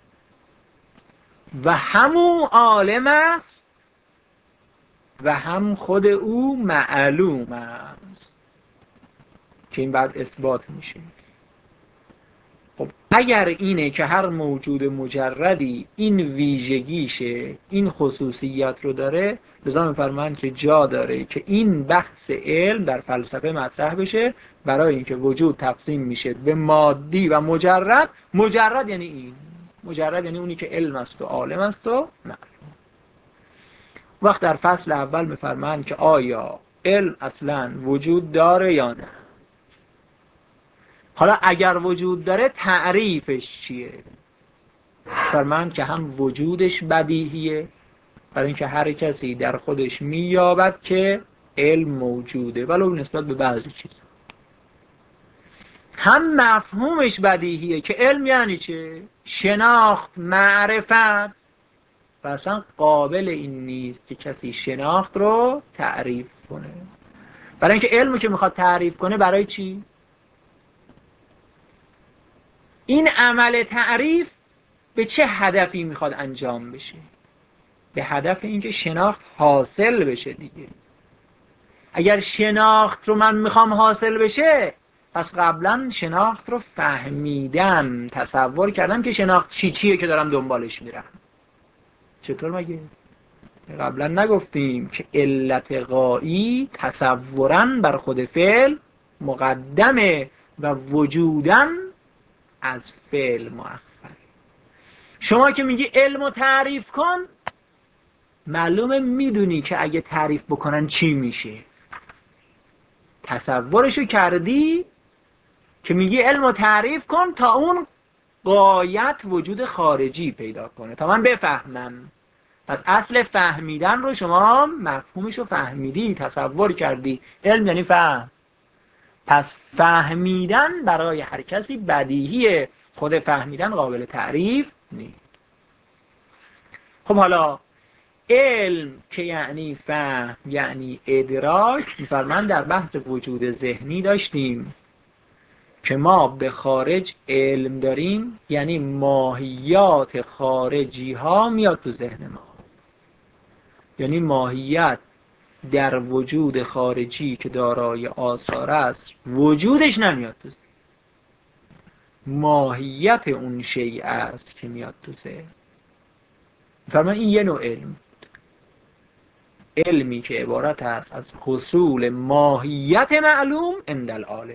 و همون عالم است و هم خود او معلوم است که این بعد اثبات میشه. خب اگر اینه که هر موجود مجردی این ویژگیشه، این خصوصیت رو داره، لذا میفرمایند که جا داره که این بحث علم در فلسفه مطرح بشه، برای اینکه وجود تقسیم میشه به مادی و مجرد. مجرد یعنی این، مجرد یعنی اونی که علم است و عالم است و معلوم. وقت در فصل اول میفرمایند که آیا علم اصلا وجود داره یا نه. حالا اگر وجود داره تعریفش چیه؟ فرمایند که هم وجودش بدیهیه، برای اینکه هر کسی در خودش مییابد که علم موجوده ولو نسبت به بعضی چیز. هم مفهومش بدیهیه که علم یعنی چه؟ شناخت، معرفت، و اصلا قابل این نیست که کسی شناخت رو تعریف کنه. برای اینکه علمو که میخواد تعریف کنه برای چی؟ این عمل تعریف به چه هدفی میخواد انجام بشه؟ به هدف اینکه شناخت حاصل بشه دیگه. اگر شناخت رو من میخوام حاصل بشه، پس قبلا شناخت رو فهمیدم، تصور کردم که شناخت چی چیه که دارم دنبالش میرم. چطور مگه؟ قبلا نگفتیم که علت غایی تصوراً بر خود فعل مقدمه و وجوداً از فعل مؤخر. شما که میگی علمو تعریف کن، معلومه میدونی که اگه تعریف بکنن چی میشه. تصورشو کردی که میگی علمو تعریف کن تا اون غایت وجود خارجی پیدا کنه، تا من بفهمم. پس اصل فهمیدن رو شما مفهومش رو فهمیدی، تصور کردی. علم یعنی فهم. پس فهمیدن برای هر کسی بدیهیه، خود فهمیدن قابل تعریف نیست. خب حالا علم که یعنی فهم، یعنی ادراک، می‌فرمایند در بحث وجود ذهنی داشتیم که ما به خارج علم داریم، یعنی ماهیات خارجی ها میاد تو ذهن ما. یعنی ماهیت در وجود خارجی که دارای آثار است وجودش نمیاد تو ذهن. ماهیت اون شیء است که میاد تو ذهن. فرمان این یه نوع علم، علمی که عبارت است از حصول ماهیت معلوم عند العالم،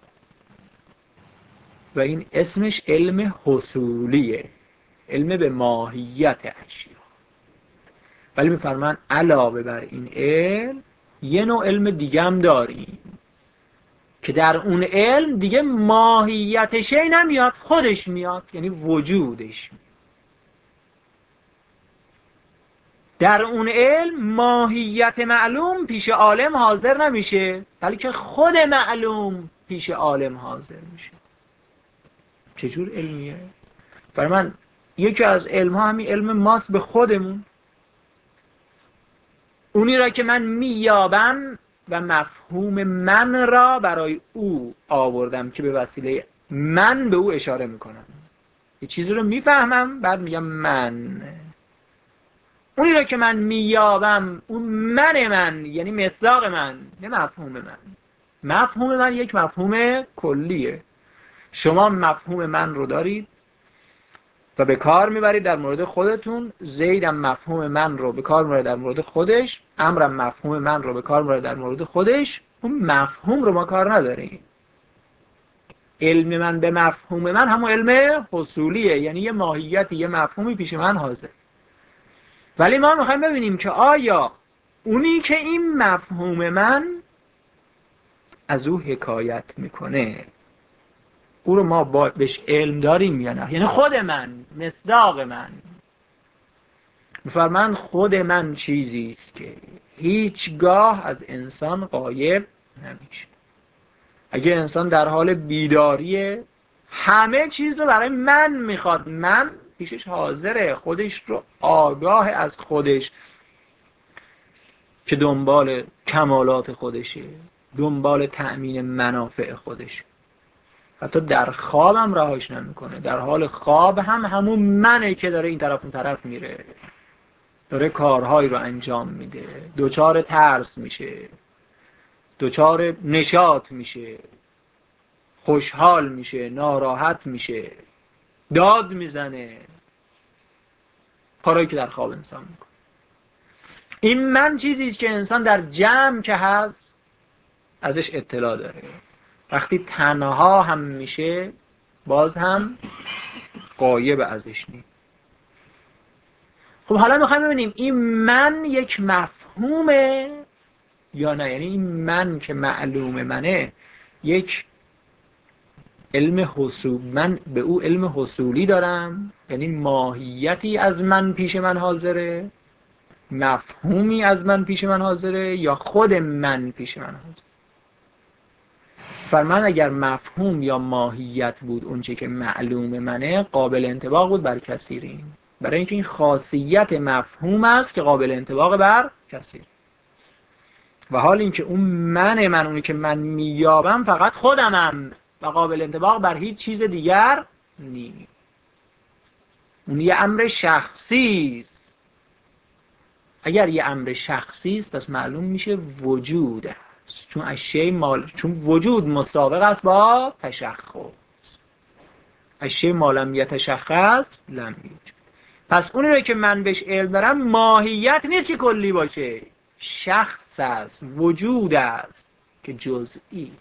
و این اسمش علم حصولیه، علم به ماهیت اشیا. ولی میفرمان علاوه بر این علم یه نوع علم دیگه هم داریم که در اون علم دیگه ماهیت شی نمیاد، خودش میاد، یعنی وجودش میاد. در اون علم ماهیت معلوم پیش عالم حاضر نمیشه، بلکه خود معلوم پیش عالم حاضر میشه. چجور علمیه؟ برای من یکی از علم ها همین علم ماست به خودمون، اونی را که من میابم و مفهوم من را برای او آوردم که به وسیله من به او اشاره میکنم. یه چیزی رو میفهمم بعد میگم من. اونی را که من میابم، اون من من یعنی مصداق من، نه مفهوم من. مفهوم من یک مفهوم کلیه. شما مفهوم من رو دارید و به کار میبرید در مورد خودتون. زیدم مفهوم من رو به کار میبرید در مورد خودش، امرم مفهوم من رو به کار میبرید در مورد خودش. اون مفهوم رو ما کار نداریم. علم من به مفهوم من همون علم حصولیه، یعنی یه ماهیتی، یه مفهومی پیش من حاضر. ولی ما میخوایم ببینیم که آیا اونی که این مفهوم من از او حکایت میکنه، او رو ما با بهش علم داریم یا نه؟ یعنی خود من، مصداق من. میفرمایند خود من چیزی است که هیچگاه از انسان غایب نمیشه. اگه انسان در حال بیداریه، همه چیز رو برای من میخواد، من پیشش حاضره، خودش رو آگاه از خودش که دنبال کمالات خودشه، دنبال تأمین منافع خودشه. حتی در خواب هم رهاش نمیکنه. در حال خواب هم همون منه که داره این طرف اون طرف میره، داره کارهایی رو انجام میده، دوچار ترس میشه، دوچار نشاط میشه، خوشحال میشه، ناراحت میشه، داد میزنه، کارهایی که در خواب انسان میکنه. این من چیزی که انسان در جمع که هست ازش اطلاع داره. وقتی تنها هم میشه باز هم غایب ازش نیست. خب حالا میخوایم ببینیم این من یک مفهومه یا نه. یعنی این من که معلوم منه یک علم حصول، من به او علم حصولی دارم، یعنی ماهیتی از من پیش من حاضره، مفهومی از من پیش من حاضره، یا خود من پیش من حاضره. فرمان اگر مفهوم یا ماهیت بود اونچه که معلوم منه، قابل انطباق بود بر کثیرین. برای اینکه این خاصیت مفهوم است که قابل انطباق بر کثیر. و حال اینکه اون من من اونی که من مییابم فقط خودمم و قابل انطباق بر هیچ چیز دیگر نیست. اون یه امر شخصی است. اگر یه امر شخصی است پس معلوم میشه وجود است، چون اشیاء مال چون وجود مسابق است با تشخص. اشیاء ما لم یتشخص لم یوجد. پس اونی رو که من بهش علم دارم ماهیت نیست که کلی باشه، شخص است، وجود است که جزئی.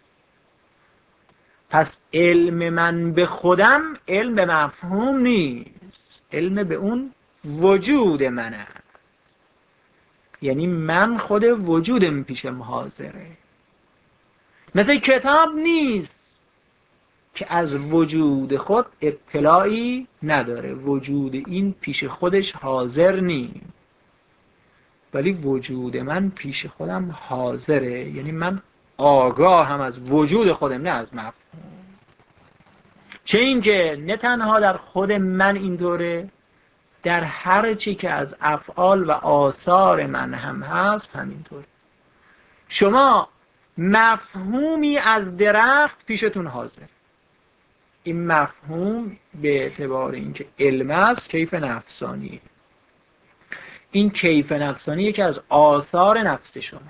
پس علم من به خودم علم به مفهوم نیست، علم به اون وجود من است. یعنی من خود وجودم پیشم حاضره. مثل کتاب نیست که از وجود خود اطلاعی نداره، وجود این پیش خودش حاضر نیست، ولی وجود من پیش خودم حاضره. یعنی من آگاه هم از وجود خودم، نه از مفهوم. چه اینکه نه تنها در خود من اینطوره، در هر چی که از افعال و آثار من هم هست همینطوره. شما مفهومی از درخت پیشتون حاضر، این مفهوم به اعتبار اینکه علم است کیف نفسانی، این کیف نفسانی یکی از آثار نفس شما.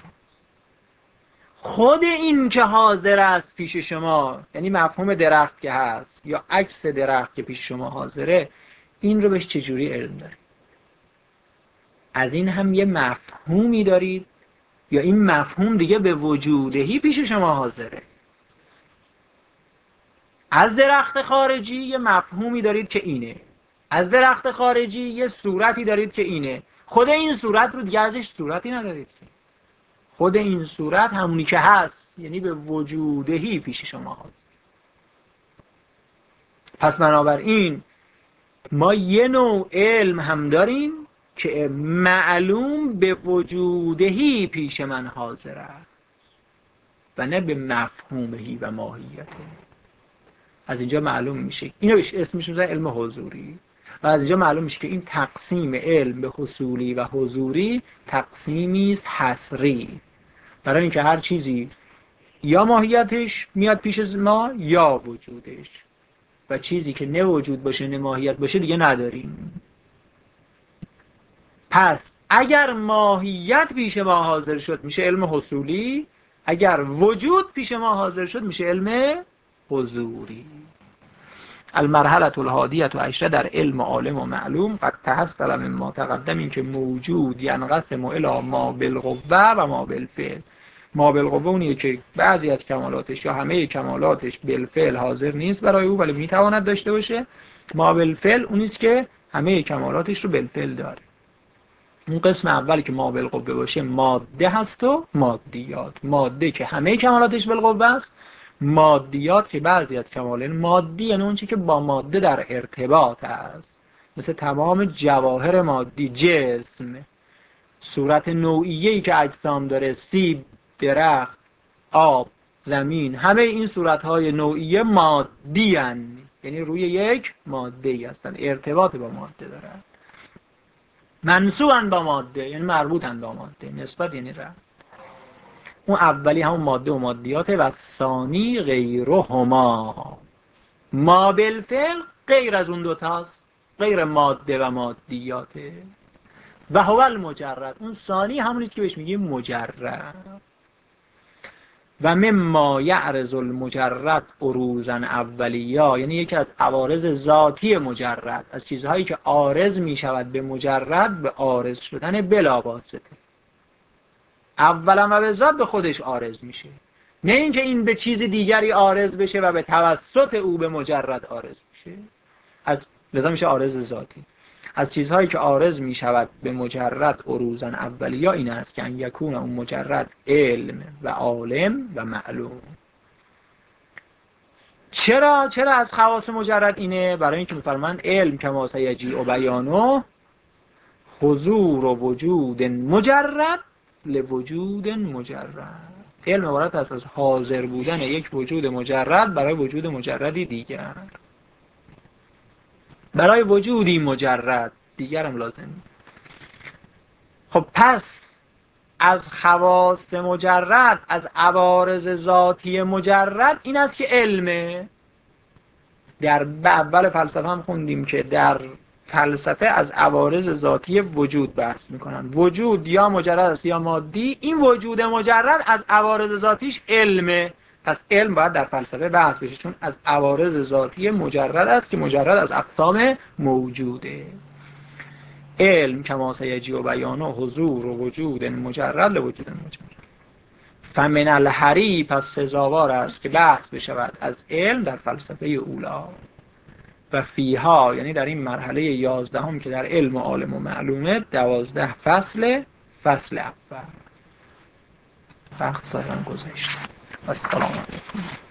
خود این که حاضر است پیش شما، یعنی مفهوم درخت که هست یا عکس درخت که پیش شما حاضره، این رو بهش چجوری علم دارید؟ از این هم یه مفهومی دارید یا این مفهوم دیگه به وجودهی پیش شما حاضره؟ از درخت خارجی یه مفهومی دارید که اینه، از درخت خارجی یه صورتی دارید که اینه، خود این صورت رو دیگه ازش صورتی ندارید. خود این صورت همونی که هست، یعنی به وجودهی پیش شما هست. پس بنابراین ما یه نوع علم هم داریم که معلوم به وجودهی پیش من حاضر است و نه به مفهومهی و ماهیته. از اینجا معلوم میشه، اینو اسمش میذارن علم حضوری، و از اینجا معلوم میشه که این تقسیم علم به حصولی و حضوری تقسیمی است حصری، برای اینکه هر چیزی یا ماهیتش میاد پیش ما یا وجودش، و چیزی که نه وجود باشه نه ماهیت باشه دیگه نداریم. پس اگر ماهیت پیش ما حاضر شد میشه علم حصولی، اگر وجود پیش ما حاضر شد میشه علم حضوری. المرحله الحادیه و عشره در علم عالم و معلوم قد تحصل من ما تقدم، این که موجود ینقسم الی ما بالقوه و ما بالفعل. ما بالقوه اونیه که بعضی از کمالاتش یا همه کمالاتش بالفعل حاضر نیست برای او ولی میتواند داشته باشه. ما بالفعل اونیست که همه کمالاتش رو بالفعل داره. اون قسم اولی که ما بالقوه باشه ماده هست و مادیات. ماده که همه کمالاتش بالقوه است، مادیات که بعضی از کمالات مادی یعنی اون چی که با ماده در ارتباط است، مثل تمام جواهر مادی، جسم، صورت نوعیه‌ای که اجسام داره، سیب، درخت، آب، زمین، همه این صورت‌های نوعیه مادی هستند، یعنی روی یک ماده‌ای هستند، ارتباط با ماده دارند. منسوبن با ماده یعنی مربوطن با ماده، نسبت یعنی ربط. اون اولی همون ماده و مادیاته و ثانی غیرهما. ما بالفعل غیر از اون دوتاست، غیر ماده و مادیاته. و هو المجرد، اون ثانی همونیست که بهش میگیم مجرد. و مما یعرض المجرد عروضا اولیا، یعنی یکی از عوارض ذاتی مجرد، از چیزهایی که عارض میشود به مجرد به عارض شدن بلا واسطه. اولا و به ذات به خودش عارض میشه، نه اینکه این به چیز دیگری عارض بشه و به توسط او به مجرد عارض میشه. از لذا میشه عارض ذاتی. از چیزهایی که عارض میشود به مجرد عروضا اولیا این است که ان یکون اون مجرد علم و عالم و معلوم. چرا چرا از خواص مجرد اینه؟ برای اینکه میفرمایند علم کما سیجیء بیانه حضور و وجود مجرد لوجود مجرد. علم عبارت است از حاضر بودن یک وجود مجرد برای وجود مجردی دیگر، برای وجودی مجرد دیگر هم لازم. خب پس از خواص مجرد، از عوارض ذاتی مجرد این است که علمه. در اول فلسفه هم خوندیم که در فلسفه از عوارض ذاتی وجود بحث میکنن. وجود یا مجرد است یا مادی. این وجود مجرد از عوارض ذاتیش علمه. پس علم باید در فلسفه بحث بشه، چون از عوارض ذاتی مجرد است که مجرد از اقسام موجوده. علم کما سیجی و بیانه حضور و وجود مجرد لوجود مجرد. فمن الحری، پس سزاوار است که بحث بشود از علم در فلسفه اولا. و فیها، یعنی در این مرحله یازدهم که در علم و عالم و معلومه، دوازده فصل. فصل اول. وقت سایران گذشت. السلام علیکم.